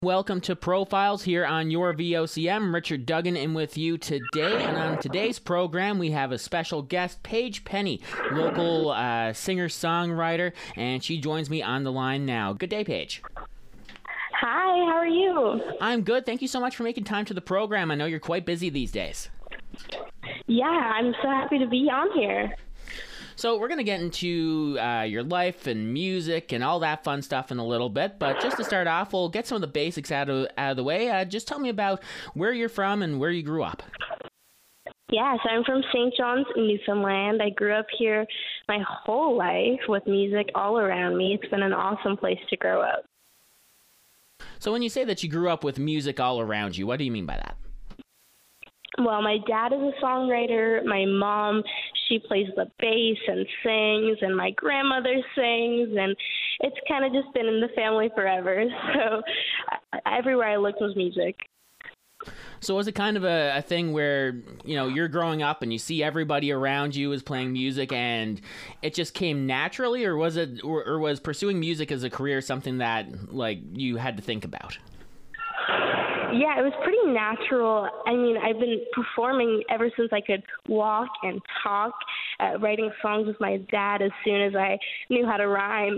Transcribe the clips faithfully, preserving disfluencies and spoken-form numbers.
Welcome to Profiles here on your V O C M. Richard Duggan in with you today, and on today's program we have a special guest, Paige Penny, local uh, singer-songwriter, and she joins me on the line now. Good day, Paige. Hi, how are you? I'm good. Thank you so much for making time to the program. I know you're quite busy these days. Yeah, I'm so happy to be on here. So we're going to get into uh, your life and music and all that fun stuff in a little bit, but just to start off, we'll get some of the basics out of, out of the way. Uh, just tell me about where you're from and where you grew up. Yes, I'm from Saint John's, Newfoundland. I grew up here my whole life with music all around me. It's been an awesome place to grow up. So when you say that you grew up with music all around you, what do you mean by that? Well, my dad is a songwriter. My mom, she plays the bass and sings, and my grandmother sings, and it's kind of just been in the family forever. So uh, everywhere I looked was music. So was it kind of a, a thing where, you know, you're growing up and you see everybody around you is playing music and it just came naturally, or was it, or, or was pursuing music as a career something that, like, you had to think about? Yeah, it was pretty natural. I mean, I've been performing ever since I could walk and talk, uh, writing songs with my dad as soon as I knew how to rhyme.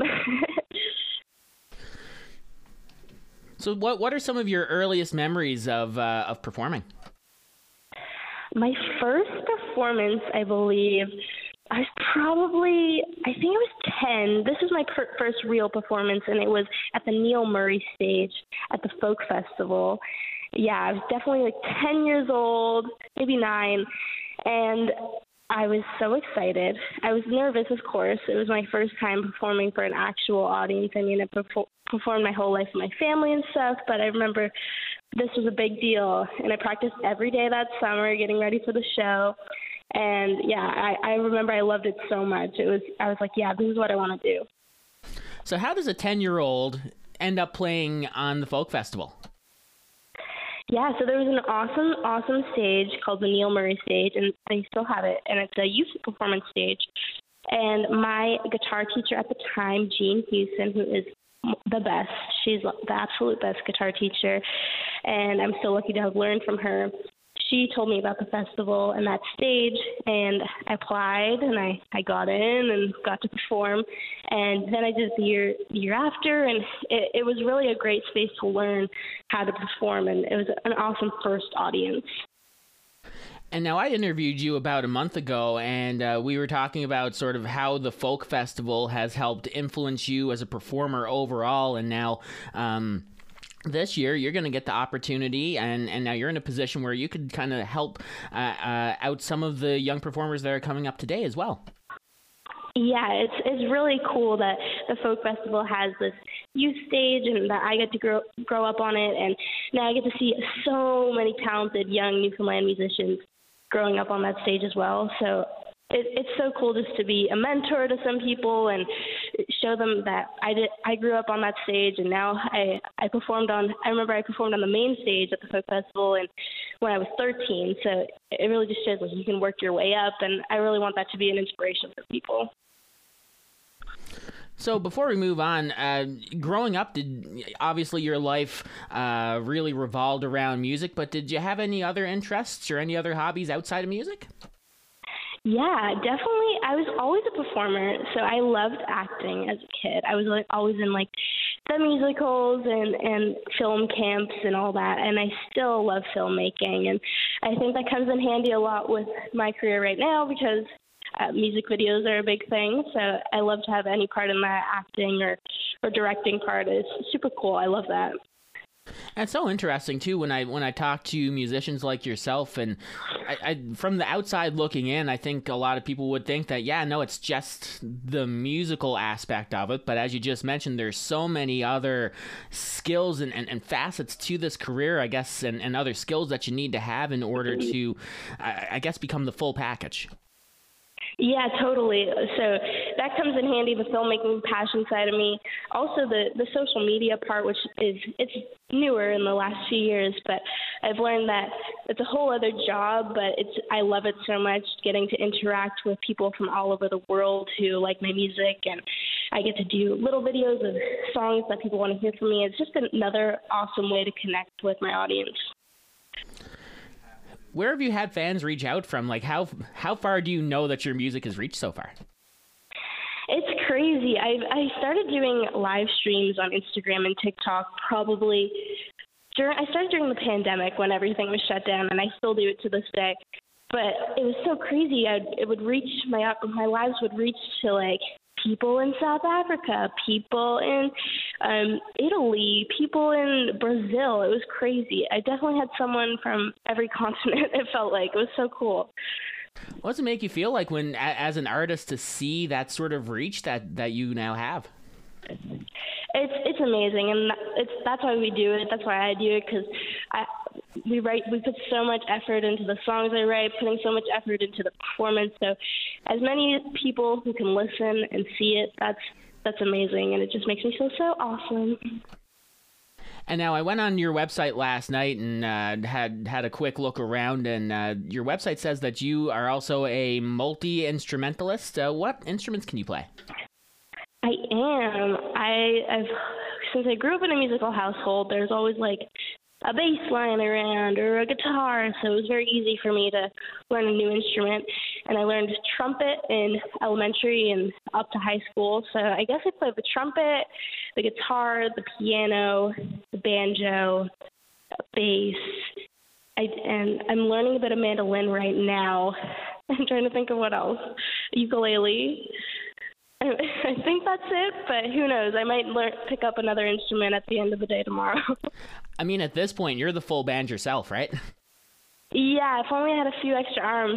So what what are some of your earliest memories of uh, of performing? My first performance, I believe, I was probably, I think I was ten. This was my per- first real performance, and it was at the Neil Murray stage at the Folk Festival. Yeah, I was definitely like ten years old, maybe nine, and I was so excited. I was nervous, of course. It was my first time performing for an actual audience. I mean, I perfor- performed my whole life with my family and stuff, but I remember this was a big deal, and I practiced every day that summer getting ready for the show. And yeah, I, I remember I loved it so much. It was I was like, yeah, this is what I want to do. So how does a ten-year-old end up playing on the Folk Festival? Yeah, so there was an awesome, awesome stage called the Neil Murray stage, and they still have it, and it's a youth performance stage. And my guitar teacher at the time, Jean Houston, who is the best, she's the absolute best guitar teacher, and I'm so lucky to have learned from her. She told me about the festival and that stage, and I applied, and I, I got in and got to perform. And then I did the year year after, and it, it was really a great space to learn how to perform, and it was an awesome first audience. And now I interviewed you about a month ago, and uh, we were talking about sort of how the Folk Festival has helped influence you as a performer overall, and now um, this year you're going to get the opportunity, and, and now you're in a position where you could kind of help uh, uh, out some of the young performers that are coming up today as well. Yeah, it's it's really cool that the Folk Festival has this youth stage and that I get to grow grow up on it, and now I get to see so many talented young Newfoundland musicians growing up on that stage as well. So it, it's so cool just to be a mentor to some people and show them that I did I grew up on that stage, and now I I performed on I remember I performed on the main stage at the Folk Festival and when I was thirteen. So it really just shows like you can work your way up, and I really want that to be an inspiration for people. So before we move on, uh, growing up, did obviously your life uh, really revolved around music, but did you have any other interests or any other hobbies outside of music? Yeah, definitely. I was always a performer, so I loved acting as a kid. I was like always in like the musicals and, and film camps and all that, and I still love filmmaking, and I think that comes in handy a lot with my career right now because Uh, music videos are a big thing, so I love to have any part in that acting or, or directing part. It's super cool. I love that. And it's so interesting too when I when I talk to musicians like yourself, and I, I, from the outside looking in, I think a lot of people would think that yeah, no, it's just the musical aspect of it. But as you just mentioned, there's so many other skills and, and, and facets to this career, I guess, and, and other skills that you need to have in order to, I, I guess, become the full package. Yeah, totally. So that comes in handy, the filmmaking passion side of me. Also the, the social media part, which is it's newer in the last few years, but I've learned that it's a whole other job, but it's I love it so much, getting to interact with people from all over the world who like my music, and I get to do little videos of songs that people want to hear from me. It's just another awesome way to connect with my audience. Where have you had fans reach out from? Like, how how far do you know that your music has reached so far? It's crazy. I I started doing live streams on Instagram and TikTok probably during. I started during the pandemic when everything was shut down, and I still do it to this day. But it was so crazy. I'd, it would reach my my lives would reach to like people in South Africa, people in um, Italy, people in Brazil. It was crazy. I definitely had someone from every continent. It felt like it was so cool. What does it make you feel like when, as an artist, to see that sort of reach that, that you now have? It's it's amazing, and it's that's why we do it. That's why I do it, because I we write we put so much effort into the songs I write, putting so much effort into the performance. So, as many people who can listen and see it, that's that's amazing, and it just makes me feel so awesome. And now I went on your website last night and uh, had had a quick look around, and uh, your website says that you are also a multi-instrumentalist. Uh, what instruments can you play? I am. I, I've since I grew up in a musical household, there's always like a bass line around or a guitar, so it was very easy for me to learn a new instrument. And I learned trumpet in elementary and up to high school. So I guess I played the trumpet, the guitar, the piano, the banjo, bass. I, and I'm learning a bit of mandolin right now. I'm trying to think of what else. Ukulele. I think that's it, but who knows? I might learn, pick up another instrument at the end of the day tomorrow. I mean, at this point, you're the full band yourself, right? Yeah, if only I had a few extra arms.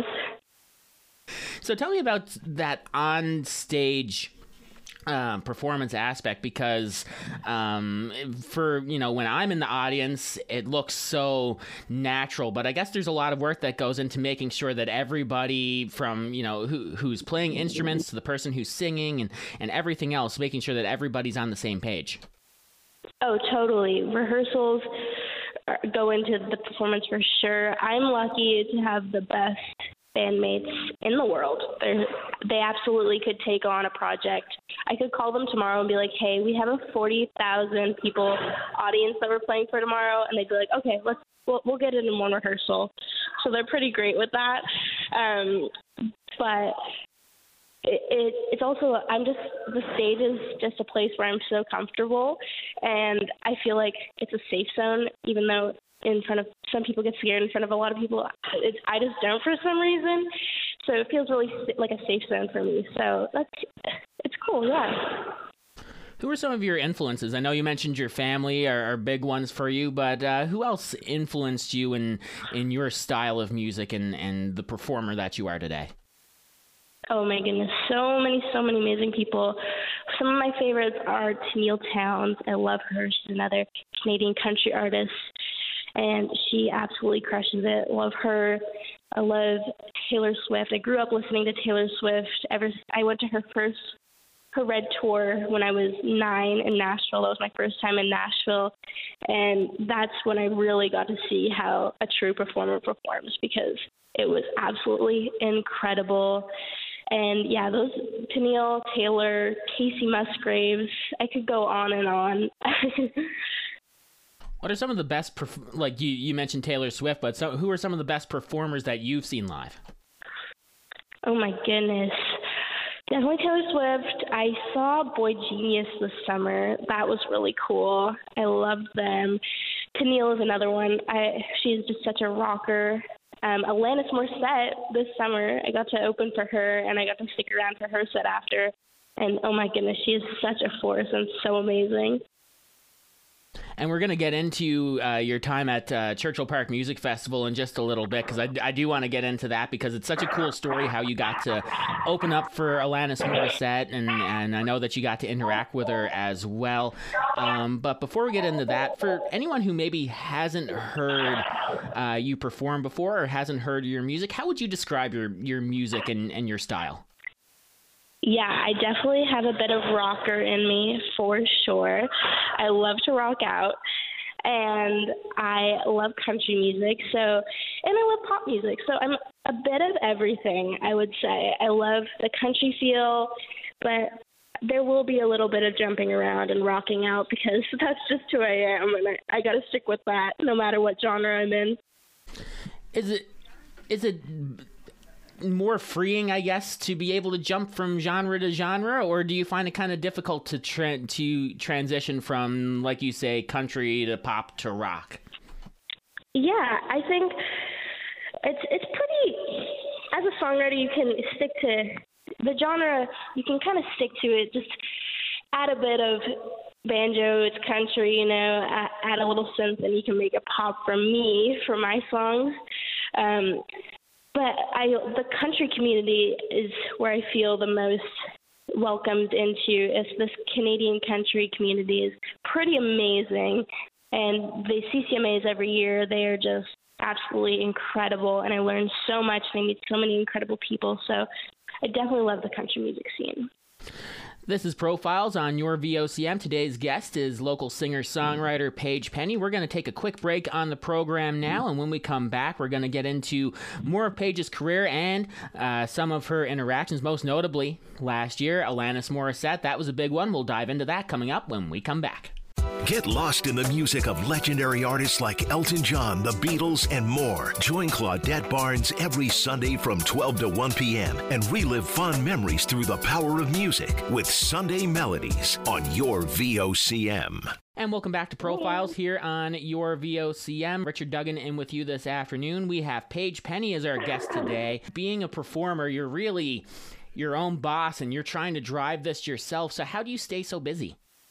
So tell me about that on-stage um, performance aspect, because um, for, you know, when I'm in the audience, it looks so natural, but I guess there's a lot of work that goes into making sure that everybody from, you know, who, who's playing instruments to the person who's singing and, and everything else, making sure that everybody's on the same page. Oh, totally. Rehearsals go into the performance for sure. I'm lucky to have the best bandmates in the world. They're, they absolutely could take on a project. I could call them tomorrow and be like, hey, we have a forty thousand people audience that we're playing for tomorrow. And they'd be like, okay, let's, we'll, we'll get it in one rehearsal. So they're pretty great with that. Um, but it, it, it's also, I'm just, the stage is just a place where I'm so comfortable. And I feel like it's a safe zone, even though in front of some people get scared in front of a lot of people. It's, I just don't for some reason. So it feels really like a safe zone for me. So that's, it's cool. Yeah. Who are some of your influences? I know you mentioned your family are, are big ones for you, but uh, who else influenced you in, in your style of music and, and the performer that you are today? Oh my goodness, so many, so many amazing people. Some of my favorites are Tenille Townes. I love her. She's another Canadian country artist, and she absolutely crushes it. Love her. I love Taylor Swift. I grew up listening to Taylor Swift. Ever I went to her first, her Red tour when I was nine in Nashville. That was my first time in Nashville, and that's when I really got to see how a true performer performs, because it was absolutely incredible. And yeah, those Tenille, Taylor, Casey Musgraves, I could go on and on. What are some of the best, perf- like you, you mentioned Taylor Swift, but so, who are some of the best performers that you've seen live? Oh my goodness. Definitely Taylor Swift. I saw Boy Genius this summer. That was really cool. I loved them. Tenille is another one. I, she's just such a rocker. Um, Alanis Morissette this summer, I got to open for her, and I got to stick around for her set after. And oh my goodness, she is such a force and so amazing. And we're going to get into uh, your time at uh, Churchill Park Music Festival in just a little bit, because I, I do want to get into that, because it's such a cool story how you got to open up for Alanis Morissette, and, and I know that you got to interact with her as well. Um, but before we get into that, for anyone who maybe hasn't heard uh, you perform before or hasn't heard your music, how would you describe your, your music and, and your style? Yeah, I definitely have a bit of rocker in me, for sure. I love to rock out, and I love country music, so, and I love pop music, so I'm a bit of everything, I would say. I love the country feel, but there will be a little bit of jumping around and rocking out because that's just who I am, and I, I got to stick with that no matter what genre I'm in. Is it is it more freeing, I guess, to be able to jump from genre to genre, or do you find it kind of difficult to tra- to transition from, like you say, country to pop to rock? Yeah, I think it's it's pretty. As a songwriter, you can stick to the genre. You can kind of stick to it. Just add a bit of banjo, it's country, you know, add, add a little synth, and you can make it pop from me for my songs. Um, but I, the country community is where I feel the most welcomed into. It's this Canadian country community is pretty amazing, and the C C M As every year, they are just absolutely incredible, and I learn so much, and I meet so many incredible people, so I definitely love the country music scene. This is Profiles on your V O C M. Today's guest is local singer-songwriter Paige Penny. We're going to take a quick break on the program now, and when we come back, we're going to get into more of Paige's career and uh, some of her interactions, most notably last year, Alanis Morissette. That was a big one. We'll dive into that coming up when we come back. Get lost in the music of legendary artists like Elton John, the Beatles, and more. Join Claudette Barnes every Sunday from twelve to one p.m. and relive fond memories through the power of music with Sunday Melodies on your V O C M. And welcome back to Profiles here on your V O C M. Richard Duggan in with you this afternoon. We have Paige Penny as our guest today. Being a performer, you're really your own boss and you're trying to drive this yourself. So how do you stay so busy?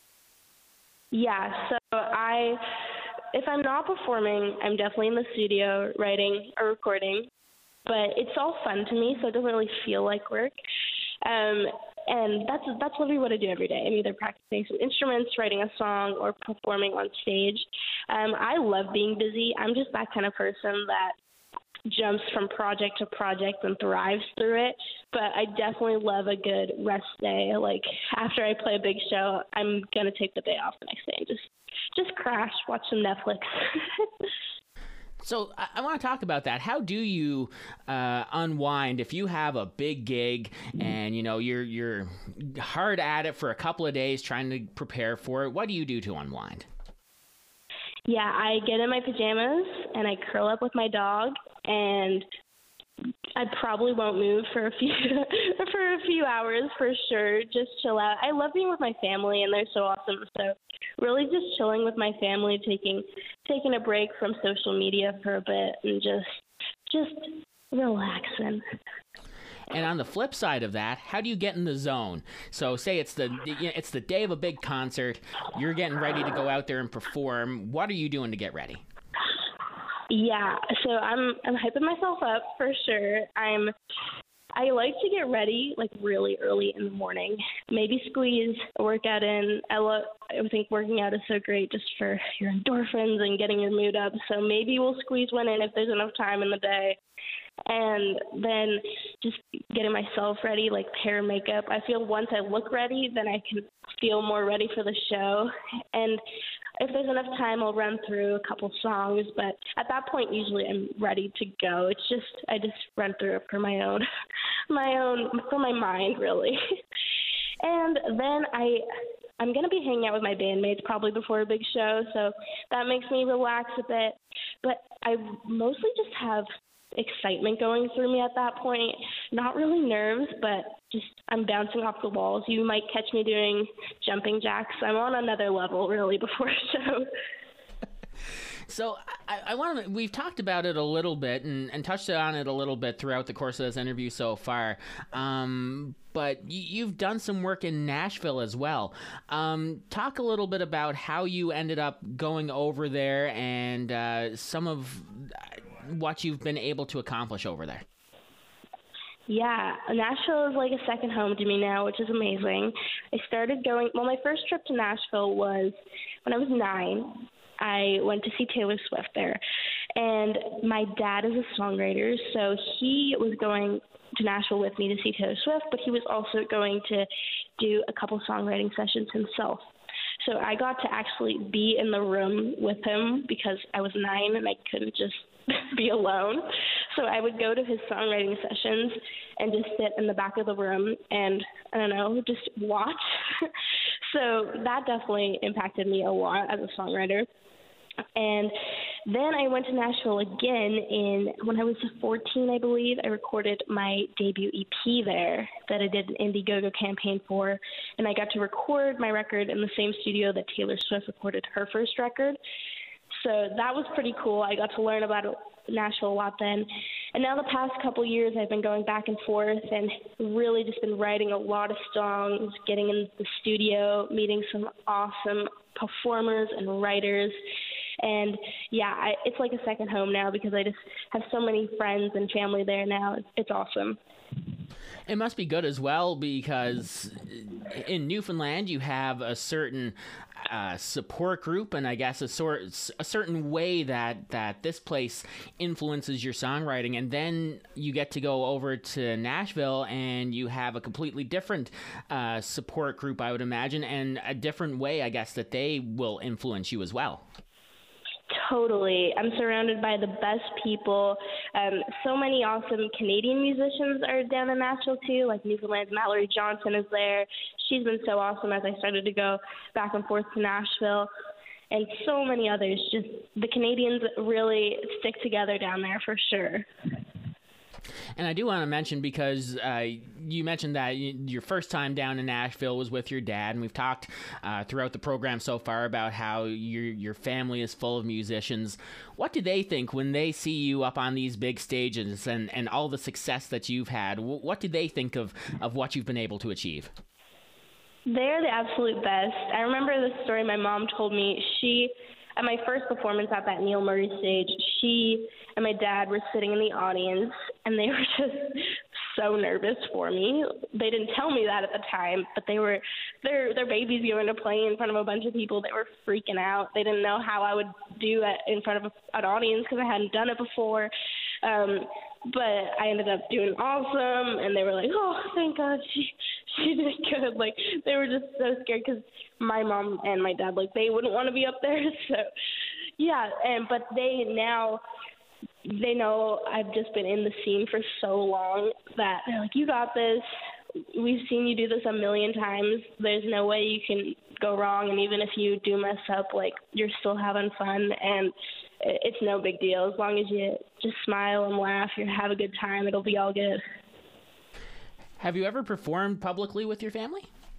Yeah, so I, if I'm not performing, I'm definitely in the studio writing or recording, but it's all fun to me, so it doesn't really feel like work. Um, and that's that's literally what I do every day. I'm either practicing some instruments, writing a song, or performing on stage. Um, I love being busy. I'm just that kind of person that jumps from project to project and thrives through it, but I definitely love a good rest day. Like after I play a big show, I'm gonna take the day off the next day and just just crash, watch some Netflix. So I, I want to talk about that. How do you uh, unwind if you have a big gig and you know you're you're hard at it for a couple of days trying to prepare for it? What do you do to unwind? Yeah, I get in my pajamas and I curl up with my dog, and I probably won't move for a few for a few hours for sure. Just chill out. I love being with my family, and they're so awesome. So really, just chilling with my family, taking taking a break from social media for a bit, and just just relaxing. And on the flip side of that, how do you get in the zone? So say it's the it's the day of a big concert, you're getting ready to go out there and perform. What are you doing to get ready? Yeah, so I'm I'm hyping myself up for sure. I'm I like to get ready like really early in the morning. Maybe squeeze a workout in. I love I think working out is so great just for your endorphins and getting your mood up. So maybe we'll squeeze one in if there's enough time in the day. And then just getting myself ready, like hair and makeup. I feel once I look ready, then I can feel more ready for the show. And if there's enough time, I'll run through a couple songs. But at that point, usually I'm ready to go. It's just I just run through it for my own, my own, for my mind, really. And then I. I'm going to be hanging out with my bandmates probably before a big show, so that makes me relax a bit. But I mostly just have excitement going through me at that point. Not really nerves, but just I'm bouncing off the walls. You might catch me doing jumping jacks. I'm on another level, really, before a show. So I, I want to. We've talked about it a little bit and, and touched on it a little bit throughout the course of this interview so far. Um, but you, you've done some work in Nashville as well. Um, talk a little bit about how you ended up going over there and uh, some of what you've been able to accomplish over there. Yeah, Nashville is like a second home to me now, which is amazing. I started going. Well, my first trip to Nashville was when I was nine. I went to see Taylor Swift there. And my dad is a songwriter, so he was going to Nashville with me to see Taylor Swift, but he was also going to do a couple songwriting sessions himself. So I got to actually be in the room with him because I was nine and I couldn't just be alone. So I would go to his songwriting sessions and just sit in the back of the room and, I don't know, just watch. So that definitely impacted me a lot as a songwriter. And then I went to Nashville again in when I was fourteen, I believe. I recorded my debut E P there that I did an Indiegogo campaign for, and I got to record my record in the same studio that Taylor Swift recorded her first record. So that was pretty cool. I got to learn about Nashville a lot then. And now the past couple years, I've been going back and forth and really just been writing a lot of songs, getting in the studio, meeting some awesome performers and writers. And yeah, I, it's like a second home now because I just have so many friends and family there now. It's, it's awesome. It must be good as well because in Newfoundland you have a certain uh, support group, and I guess a sort a certain way that that this place influences your songwriting, and then you get to go over to Nashville and you have a completely different uh, support group, I would imagine, and a different way, I guess, that they will influence you as well. Totally. I'm surrounded by the best people. Um, so many awesome Canadian musicians are down in Nashville, too, like Newfoundland's Mallory Johnson is there. She's been so awesome as I started to go back and forth to Nashville. And so many others. Just the Canadians really stick together down there for sure. And I do want to mention, because uh, you mentioned that you, your first time down in Nashville was with your dad, and we've talked uh, throughout the program so far about how your your family is full of musicians. What do they think when they see you up on these big stages and, and all the success that you've had? What do they think of, of what you've been able to achieve? They're the absolute best. I remember the story my mom told me. She... At my first performance at that Neil Murray stage, she and my dad were sitting in the audience, and they were just so nervous for me. They didn't tell me that at the time, but they were their their babies going to play in front of a bunch of people. They were freaking out. They didn't know how I would do it in front of a, an audience because I hadn't done it before. Um, but I ended up doing awesome, and they were like, "Oh, thank God, she she did good." Like, they were just so scared because my mom and my dad, like, they wouldn't want to be up there. So, yeah, and but they now they know I've just been in the scene for so long that they're like, "You got this. We've seen you do this a million times. There's no way you can go wrong, and even if you do mess up, like, you're still having fun, and it's no big deal. As long as you just smile and laugh, you have a good time, it'll be all good." Have you ever performed publicly with your family?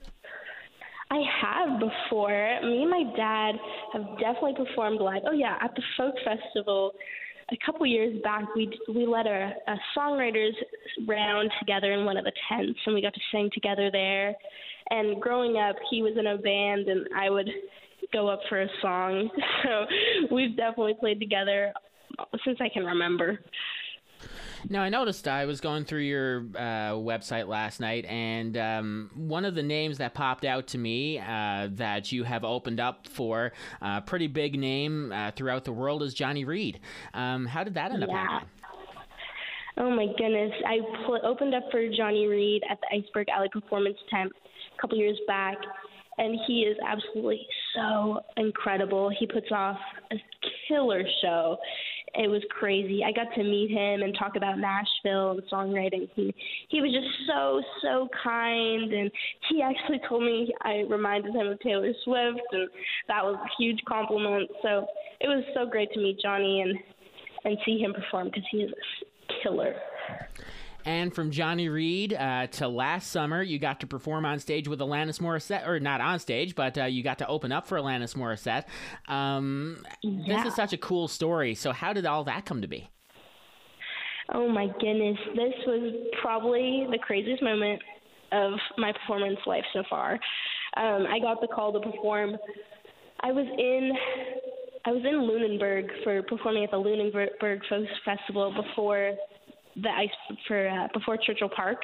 I have before. Me and my dad have definitely performed live. Oh, yeah, at the Folk Festival a couple years back, we we led a, a songwriters round together in one of the tents, and we got to sing together there. And growing up, he was in a band, and I would go up for a song. So we've definitely played together since I can remember. Now, I noticed I was going through your uh, website last night, and um, one of the names that popped out to me uh, that you have opened up for a uh, pretty big name uh, throughout the world is Johnny Reid. Um, how did that end yeah. up happening? Oh, my goodness. I pl- opened up for Johnny Reid at the Iceberg Alley Performance Tent a couple years back, and he is absolutely so incredible. He puts off a killer show. It was crazy. I got to meet him and talk about Nashville and songwriting. He he was just so, so kind, and he actually told me I reminded him of Taylor Swift, and that was a huge compliment. So it was so great to meet Johnny and, and see him perform because he is a killer. And from Johnny Reid uh, to last summer, you got to perform on stage with Alanis Morissette, or not on stage, but uh, you got to open up for Alanis Morissette. Um, yeah. This is such a cool story. So how did all that come to be? Oh, my goodness. This was probably the craziest moment of my performance life so far. Um, I got the call to perform. I was in... I was in Lunenburg for performing at the Lunenburg Folk Festival before the ice for uh, before Churchill Park,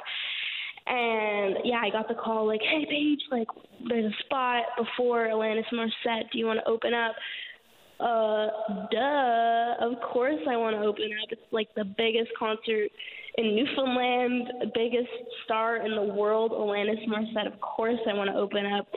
and yeah, I got the call like, "Hey, Paige, like, there's a spot before Alanis Morissette. Do you want to open up?" Uh, duh. Of course, I want to open up. It's like the biggest concert in Newfoundland, biggest star in the world, Alanis Morissette. Of course, I want to open up.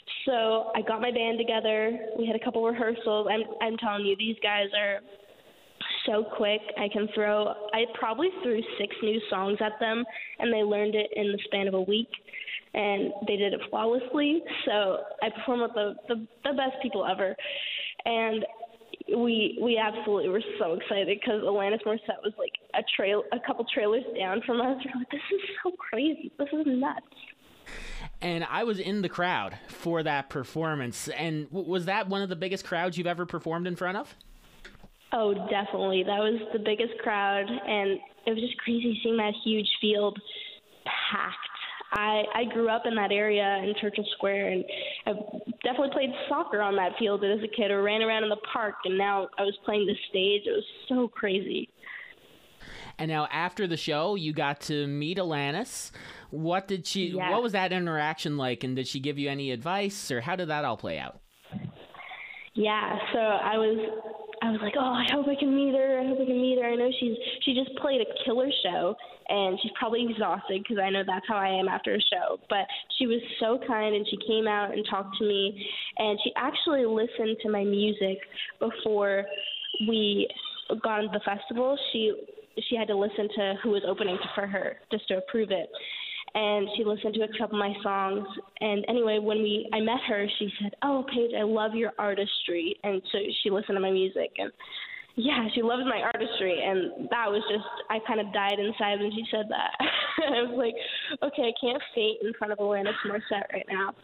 So I got my band together. We had a couple rehearsals. I'm I'm telling you, these guys are so quick. I can throw. I probably threw six new songs at them, and they learned it in the span of a week, and they did it flawlessly. So I performed with the the, the best people ever, and we we absolutely were so excited because Alanis Morissette was like a trail, a couple trailers down from us. We're like, this is so crazy. This is nuts. And I was in the crowd for that performance. And w- was that one of the biggest crowds you've ever performed in front of? Oh, definitely. That was the biggest crowd, and it was just crazy seeing that huge field packed. I, I grew up in that area in Churchill Square, and I definitely played soccer on that field as a kid or ran around in the park, and now I was playing the stage. It was so crazy. And now after the show, you got to meet Alanis. What did she? Yes. What was that interaction like, and did she give you any advice, or how did that all play out? Yeah, so I was I was like, oh, I hope I can meet her. I hope I can meet her. I know she's she just played a killer show, and she's probably exhausted because I know that's how I am after a show. But she was so kind, and she came out and talked to me, and she actually listened to my music before we got into the festival. She she had to listen to who was opening for her just to approve it. And she listened to a couple of my songs. And anyway, when we I met her, she said, oh, Paige, I love your artistry. And so she listened to my music. And, yeah, she loves my artistry. And that was just, I kind of died inside when she said that. I was like, okay, I can't faint in front of Alanis Morissette right now.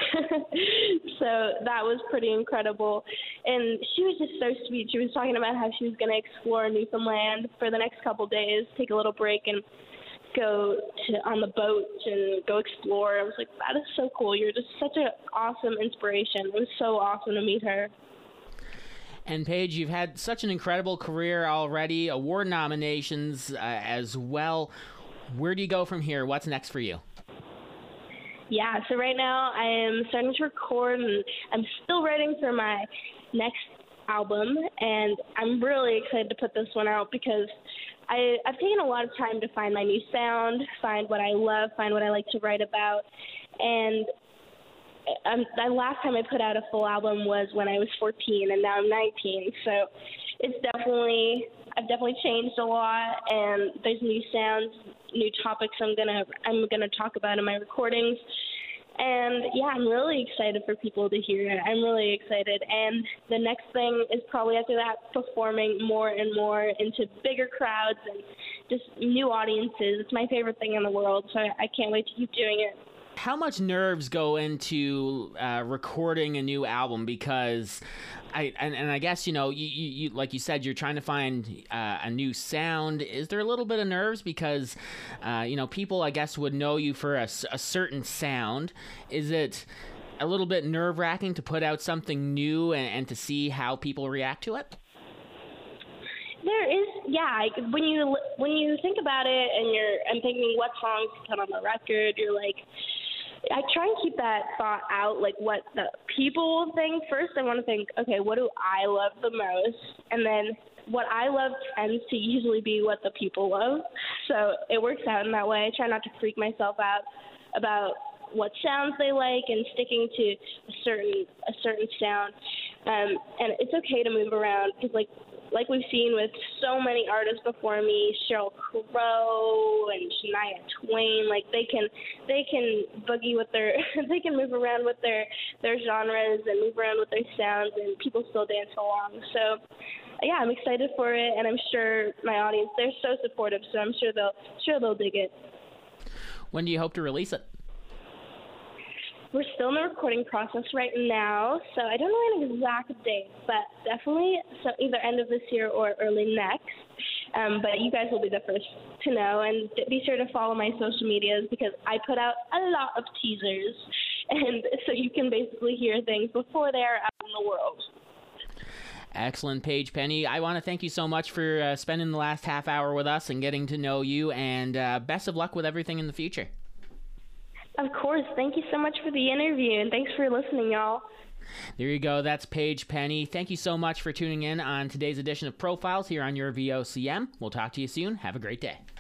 So that was pretty incredible. And she was just so sweet. She was talking about how she was going to explore Newfoundland for the next couple days, take a little break, and go to on the boat and go explore. I was like, that is so cool. You're just such an awesome inspiration. It was so awesome to meet her. And Paige, you've had such an incredible career already, award nominations uh, as well. Where do you go from here? What's next for you? Yeah, so right now I am starting to record, and I'm still writing for my next album, and I'm really excited to put this one out because I, I've taken a lot of time to find my new sound, find what I love, find what I like to write about. And um, the last time I put out a full album was when I was fourteen, and now I'm nineteen. So it's definitely, I've definitely changed a lot, and there's new sounds, new topics I'm gonna I'm gonna talk about in my recordings. And yeah, I'm really excited for people to hear it. I'm really excited. And the next thing is probably after that, performing more and more into bigger crowds and just new audiences. It's my favorite thing in the world, so I can't wait to keep doing it. How much nerves go into uh, recording a new album? Because I and, and I guess, you know, you, you, you like you said, you're trying to find uh, a new sound. Is there a little bit of nerves because, uh, you know, people, I guess, would know you for a, a certain sound? Is it a little bit nerve-wracking to put out something new and, and to see how people react to it? There is, yeah. When you when you think about it, and you're and thinking what songs to put on the record, you're like, I try and keep that thought out, like what the people will think. First, I want to think, okay, what do I love the most? And then what I love tends to usually be what the people love. So it works out in that way. I try not to freak myself out about what sounds they like and sticking to a certain a certain sound. Um, and it's okay to move around because, like, like we've seen with so many artists before me, Sheryl Crow and Shania Twain, like they can they can boogie with their they can move around with their their genres and move around with their sounds, and people still dance along. So yeah, I'm excited for it, and I'm sure my audience, they're so supportive, so I'm sure they'll sure they'll dig it. When do you hope to release it? We're still in the recording process right now, so I don't know an exact date, but definitely so either end of this year or early next. Um, but you guys will be the first to know, and be sure to follow my social medias because I put out a lot of teasers, and so you can basically hear things before they're out in the world. Excellent, Paige Penny. I want to thank you so much for uh, spending the last half hour with us and getting to know you, and uh, best of luck with everything in the future. Of course. Thank you so much for the interview, and thanks for listening, y'all. There you go. That's Paige Penny. Thank you so much for tuning in on today's edition of Profiles here on your V O C M. We'll talk to you soon. Have a great day.